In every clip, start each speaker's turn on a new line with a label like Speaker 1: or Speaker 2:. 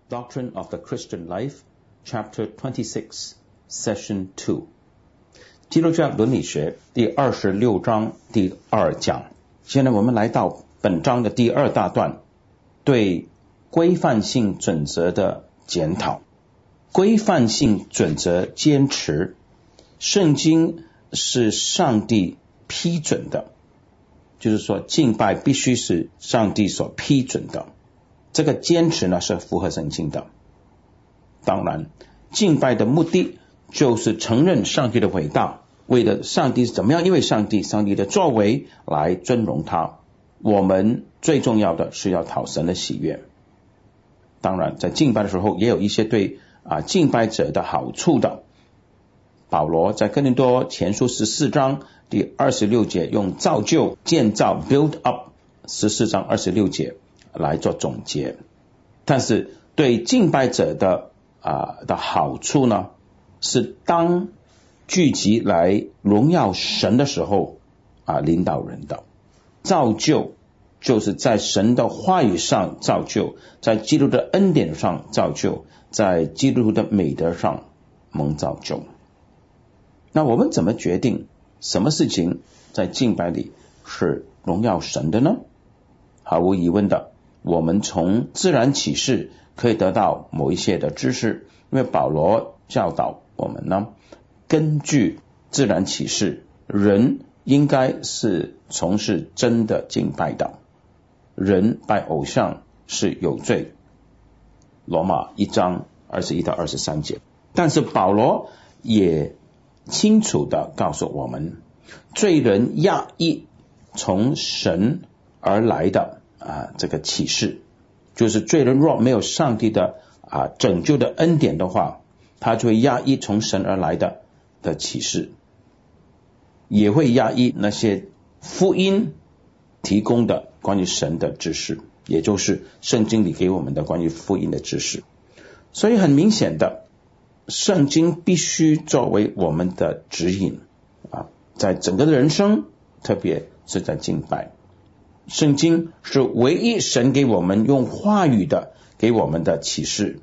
Speaker 1: Doctrine of the Christian Life, Chapter 26, Session 2. 基督教伦理学第26章第2讲。现在我们来到本章的第2大段，对规范性准则的检讨。规范性准则坚持，圣经是上帝批准的，就是说敬拜必须是上帝所批准的。这个坚持呢是符合圣经的。当然，敬拜的目的就是承认上帝的伟大，为了上帝是怎么样，因为上帝的作为来尊荣他。我们最重要的是要讨神的喜悦。当然，在敬拜的时候也有一些对敬拜者的好处的。保罗在哥林多前书14章第26节用造就、建造 build up 14章26节来做总结。但是对敬拜者的好处呢，是当聚集来荣耀神的时候领导人的。造就就是在神的话语上造就，在基督的恩典上造就，在基督的美德上蒙造就。那我们怎么决定什么事情在敬拜里是荣耀神的呢？毫无疑问的，我们从自然启示可以得到某一些的知识，因为保罗教导我们呢，根据自然启示，人应该是从事真的敬拜的，人拜偶像是有罪，罗马1章21到23节。但是保罗也清楚地告诉我们，罪人压抑从神而来的这个启示，就是罪人若没有上帝的拯救的恩典的话，他就会压抑从神而来的启示，也会压抑那些福音提供的关于神的知识，也就是圣经里给我们的关于福音的知识。所以很明显的，圣经必须作为我们的指引在整个的人生，特别是在敬拜。圣经是唯一神给我们用话语的给我们的启示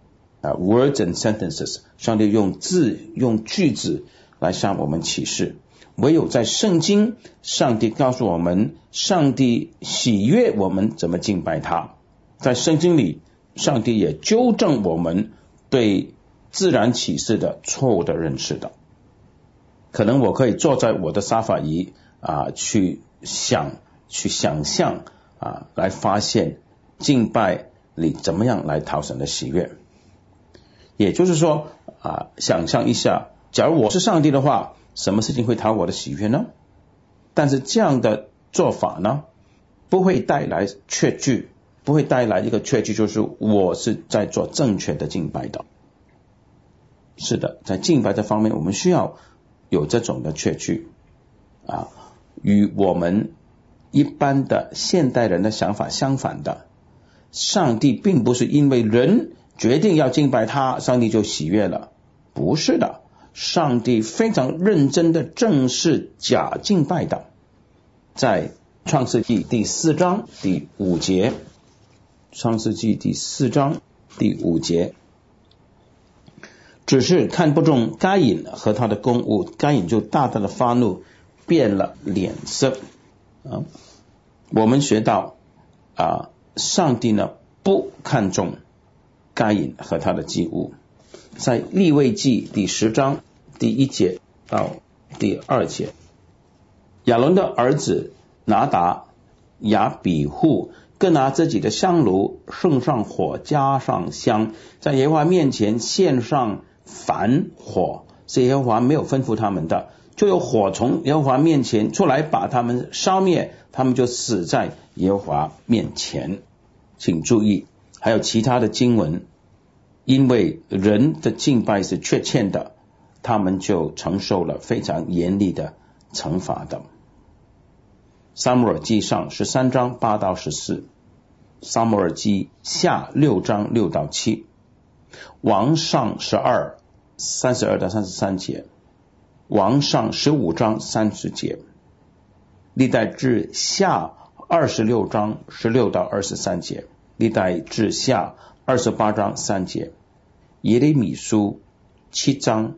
Speaker 1: words and sentences， 上帝用字用句子来向我们启示。唯有在圣经，上帝告诉我们，上帝喜悦我们怎么敬拜他。在圣经里，上帝也纠正我们对自然启示的错误的认识的。可能我可以坐在我的沙发椅去想象来发现敬拜里怎么样来讨神的喜悦。也就是说想象一下，假如我是上帝的话，什么事情会讨我的喜悦呢？但是这样的做法呢，不会带来确据，不会带来一个确据，就是我是在做正确的敬拜的。是的，在敬拜这方面，我们需要有这种的确据与我们一般的现代人的想法相反的。上帝并不是因为人决定要敬拜他，上帝就喜悦了，不是的。上帝非常认真的正视假敬拜的。在创世纪第4章第5节，创世纪第4章第5节，只是看不中该隐和他的供物，该隐就大大的发怒，变了脸色我们学到上帝呢不看重该隐和他的祭物。在利未记第10章第1节到第2节，亚伦的儿子拿达、亚比户各拿自己的香炉，盛上火，加上香，在耶和华面前献上燔火，是耶和华没有吩咐他们的，就有火从耶和华面前出来，把他们烧灭，他们就死在耶和华面前。请注意，还有其他的经文，因为人的敬拜是缺欠的，他们就承受了非常严厉的惩罚的。撒母耳记上13章8到14，撒母耳记下6章6到7，王上12 32到33节，王上15章30节，历代志下26章16到23节，历代志下 28章3节，耶利米书7章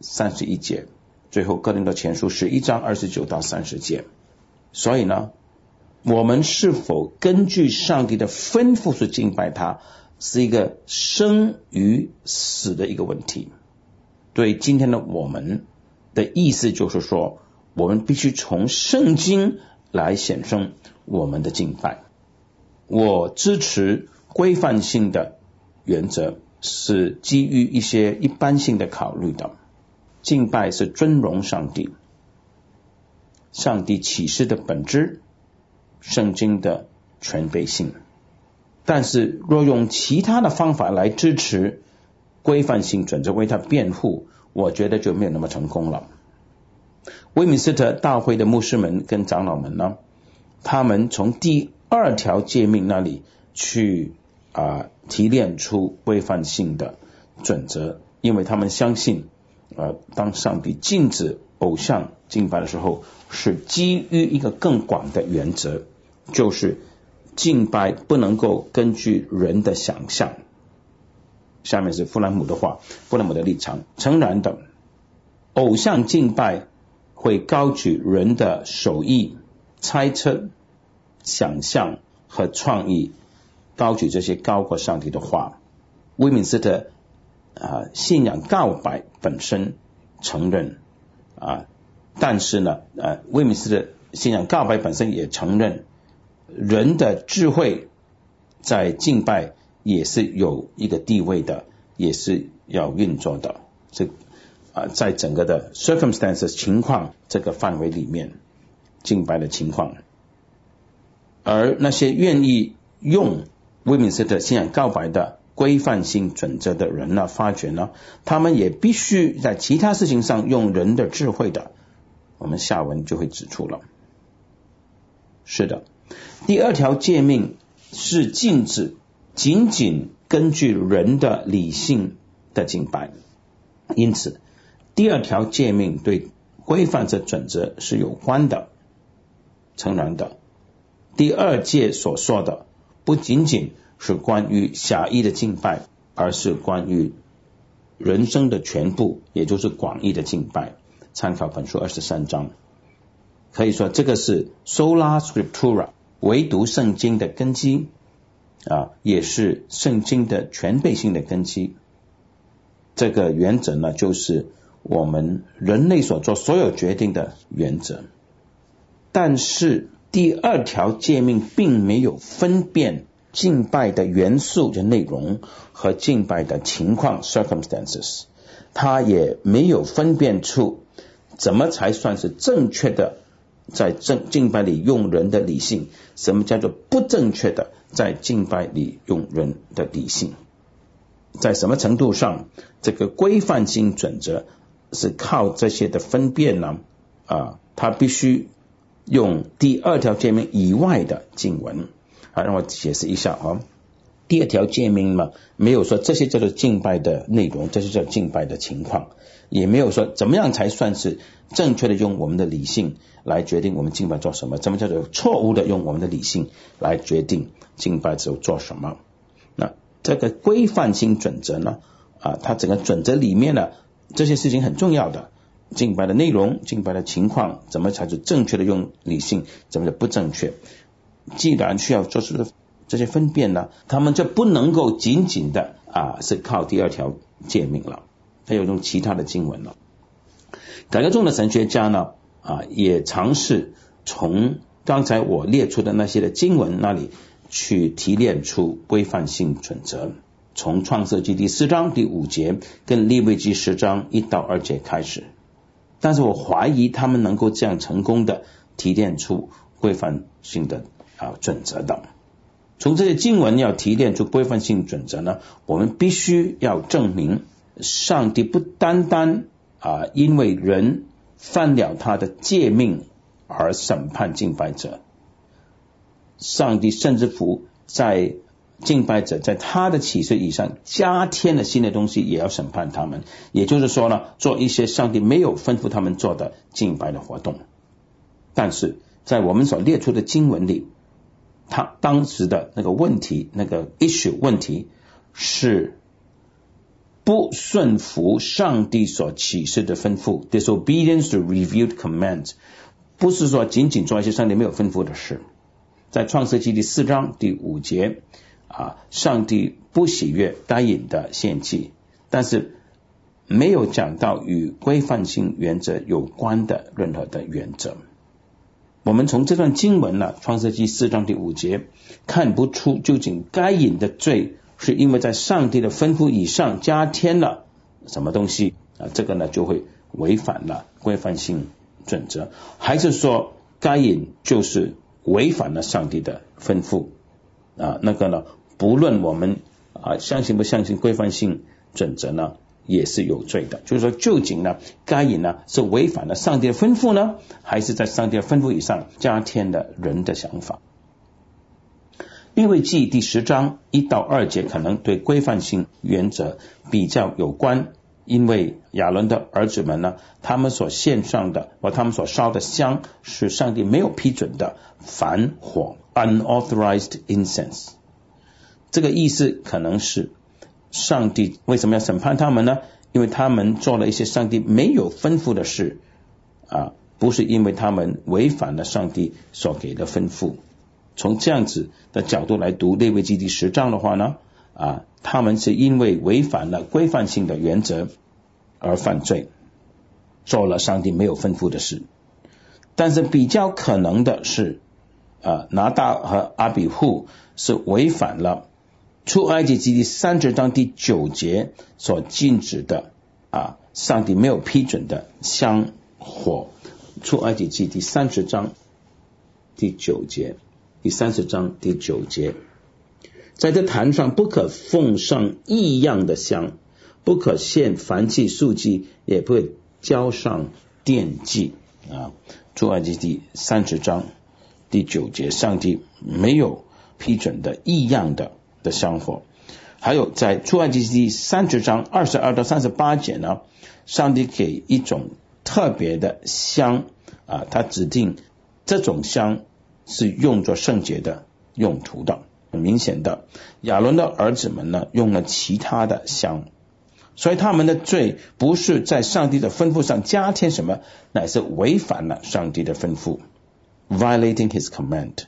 Speaker 1: 31节，最后哥林多前书11章29到30节。所以呢，我们是否根据上帝的吩咐去敬拜他，是一个生与死的一个问题。对今天的我们的意思就是说，我们必须从圣经来显生我们的敬拜。我支持规范性的原则，是基于一些一般性的考虑的。敬拜是尊荣上帝，上帝启示的本质，圣经的全备性。但是若用其他的方法来支持规范性准则为他辩护，我觉得就没有那么成功了。威敏斯特大会的牧师们跟长老们呢，他们从第2条诫命那里去提炼出规范性的准则，因为他们相信当上帝禁止偶像敬拜的时候，是基于一个更广的原则，就是敬拜不能够根据人的想象。下面是弗兰姆的话，弗兰姆的立场。诚然的，偶像敬拜会高举人的手艺、猜测、想象和创意，高举这些高过上帝的话。威敏斯特信仰告白本身承认但是呢威敏斯特信仰告白本身也承认人的智慧在敬拜也是有一个地位的，也是要运作的。在整个的 circumstances 情况这个范围里面，敬拜的情况。而那些愿意用威敏斯特信仰告白的规范性准则的人呢，发觉呢，他们也必须在其他事情上用人的智慧的。我们下文就会指出了。是的，第2条诫命是禁止仅仅根据人的理性的敬拜，因此第2条诫命对规范这准则是有关的。诚然的，第2诫所说的不仅仅是关于狭义的敬拜，而是关于人生的全部，也就是广义的敬拜。参考本书23章。可以说这个是 sola scriptura 唯独圣经的根基也是圣经的全备性的根基。这个原则呢，就是我们人类所做所有决定的原则。但是第2条诫命并没有分辨敬拜的元素的内容和敬拜的情况 circumstances， 它也没有分辨出怎么才算是正确的在敬拜里用人的理性，什么叫做不正确的在敬拜里用人的理性。在什么程度上这个规范性准则是靠这些的分辨呢？它必须用第2条诫命以外的经文让我解释一下第2条诫命嘛，没有说这些叫做敬拜的内容，这些叫敬拜的情况，也没有说怎么样才算是正确的用我们的理性来决定我们敬拜做什么，怎么叫做错误的用我们的理性来决定敬拜只有做什么。那这个规范性准则呢它整个准则里面呢，这些事情很重要的，敬拜的内容、敬拜的情况，怎么才是正确的用理性，怎么就不正确。既然需要做出这些分辨呢，他们就不能够仅仅的是靠第2条诫命了，还有用其他的经文了。改革中的神学家呢也尝试从刚才我列出的那些的经文那里去提炼出规范性准则，从创世纪第4章第5节跟利未记10章1到2节开始。但是我怀疑他们能够这样成功的提炼出规范性的准则的。从这些经文要提炼出规范性准则呢，我们必须要证明上帝不单单因为人犯了他的诫命而审判敬拜者，上帝甚至乎在敬拜者在他的启示以上加添了新的东西，也要审判他们。也就是说呢，做一些上帝没有吩咐他们做的敬拜的活动。但是在我们所列出的经文里，他当时的那个问题，那个 issue 问题是不顺服上帝所启示的吩咐 ，disobedience to revealed commands， 不是说仅仅做一些上帝没有吩咐的事。在创世纪第4章第5节上帝不喜悦该隐的献祭，但是没有讲到与规范性原则有关的任何的原则。我们从这段经文创世纪4章第5节看不出究竟该隐的罪是因为在上帝的吩咐以上加添了什么东西这个就会违反了规范性准则，还是说该隐就是违反了上帝的吩咐不论我们相信不相信规范性准则也是有罪的。就是说究竟该隐是违反了上帝的吩咐呢，还是在上帝的吩咐以上加添了人的想法。利未记第10章1到2节可能对规范性原则比较有关，因为亚伦的儿子们他们所献上的或他们所烧的香是上帝没有批准的凡火 unauthorized incense。 这个意思可能是上帝为什么要审判他们呢？因为他们做了一些上帝没有吩咐的事不是因为他们违反了上帝所给的吩咐。从这样子的角度来读利未记第10章的话呢他们是因为违反了规范性的原则而犯罪，做了上帝没有吩咐的事。但是比较可能的是拿大和阿比户是违反了出埃及记第30章第9节所禁止的上帝没有批准的香火。出埃及记第30章第9节，第30章第9节，在这坛上不可奉上异样的香，不可献燔祭素祭，也不会浇上奠祭出埃及第30章第9节，上帝没有批准的异样的香火。还有在出埃及记30章22到38节呢，上帝给一种特别的香他指定这种香是用作圣洁的用途的。很明显的，亚伦的儿子们呢用了其他的香，所以他们的罪不是在上帝的吩咐上加添什么，乃是违反了上帝的吩咐 violating his command。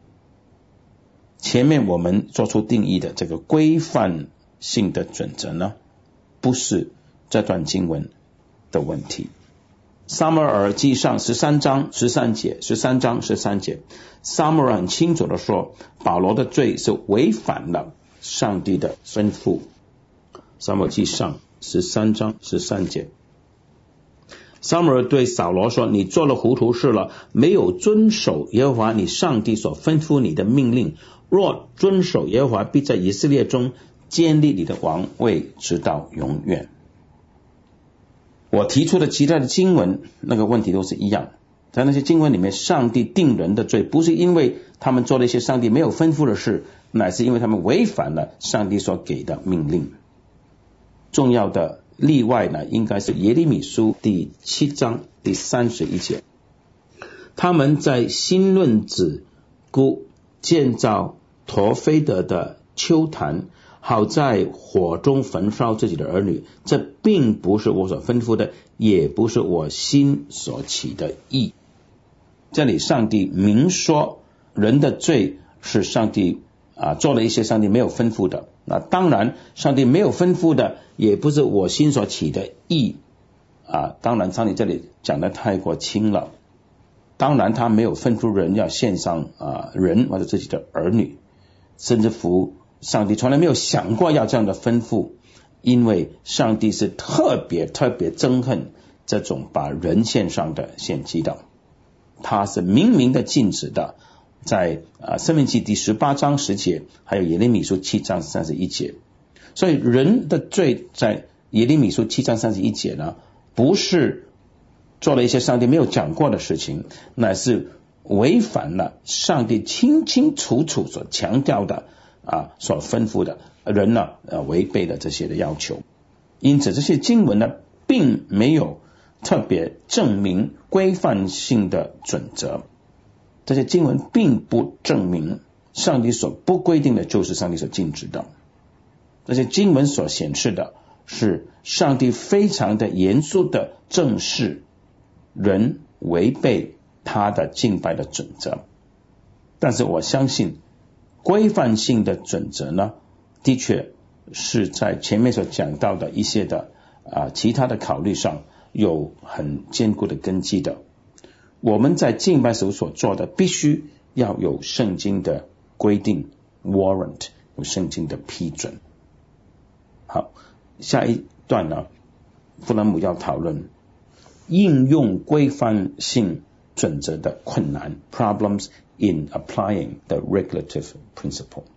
Speaker 1: 前面我们做出定义的这个规范性的准则呢，不是这段经文的问题。撒母耳记上13章13节，13章13节，撒母耳很清楚的说，保罗的罪是违反了上帝的吩咐。撒母耳记上13章13节，撒母耳对扫罗说，你做了糊涂事了，没有遵守耶和华你上帝所吩咐你的命令，若遵守耶和华必在以色列中建立你的王位直到永远。我提出的其他的经文那个问题都是一样，在那些经文里面，上帝定人的罪不是因为他们做了一些上帝没有吩咐的事，乃是因为他们违反了上帝所给的命令。重要的例外呢，应该是耶利米书第7章第31节，他们在新论子谷建造陀斐德的丘坛，好在火中焚烧自己的儿女，这并不是我所吩咐的，也不是我心所起的意。这里上帝明说人的罪是上帝做了一些上帝没有吩咐的，那当然上帝没有吩咐的也不是我心所起的意当然上帝这里讲得太过轻了，当然他没有吩咐人要献上人或者自己的儿女，甚至乎上帝从来没有想过要这样的吩咐，因为上帝是特别憎恨这种把人献上的献祭的，他是明明的禁止的，在申命记第18章10节，还有耶利米书7章31节。所以人的罪在耶利米书7章31节呢，不是做了一些上帝没有讲过的事情，乃是违反了上帝清清楚楚所强调的所吩咐的，人呢违背了这些的要求。因此这些经文呢并没有特别证明规范性的准则，这些经文并不证明上帝所不规定的就是上帝所禁止的。 这些经文所显示的是上帝非常的严肃的正视人违背他的敬拜的准则。但是我相信规范性的准则呢，的确是在前面所讲到的一些的其他的考虑上有很坚固的根基的。我们在敬拜时所做的必须要有圣经的规定 warrant， 有圣经的批准。好，下一段呢，弗兰姆要讨论应用规范性准则的困难 problems in applying the regulative principle。